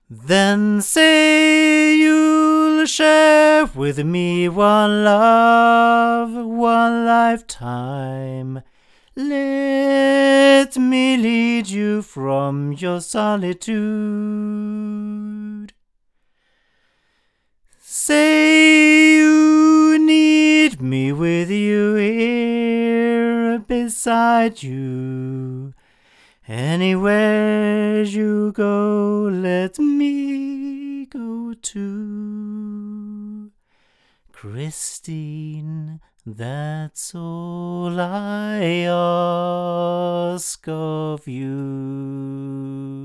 Then say you'll share with me one love, one lifetime. Let me lead you from your solitude. Say you need me with you here beside you. Anywhere you go, let me go too. Christine, that's all I ask of you.